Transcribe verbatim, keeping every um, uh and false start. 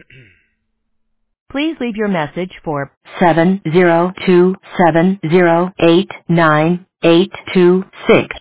Please leave your message for seven zero two seven zero eight nine eight two six.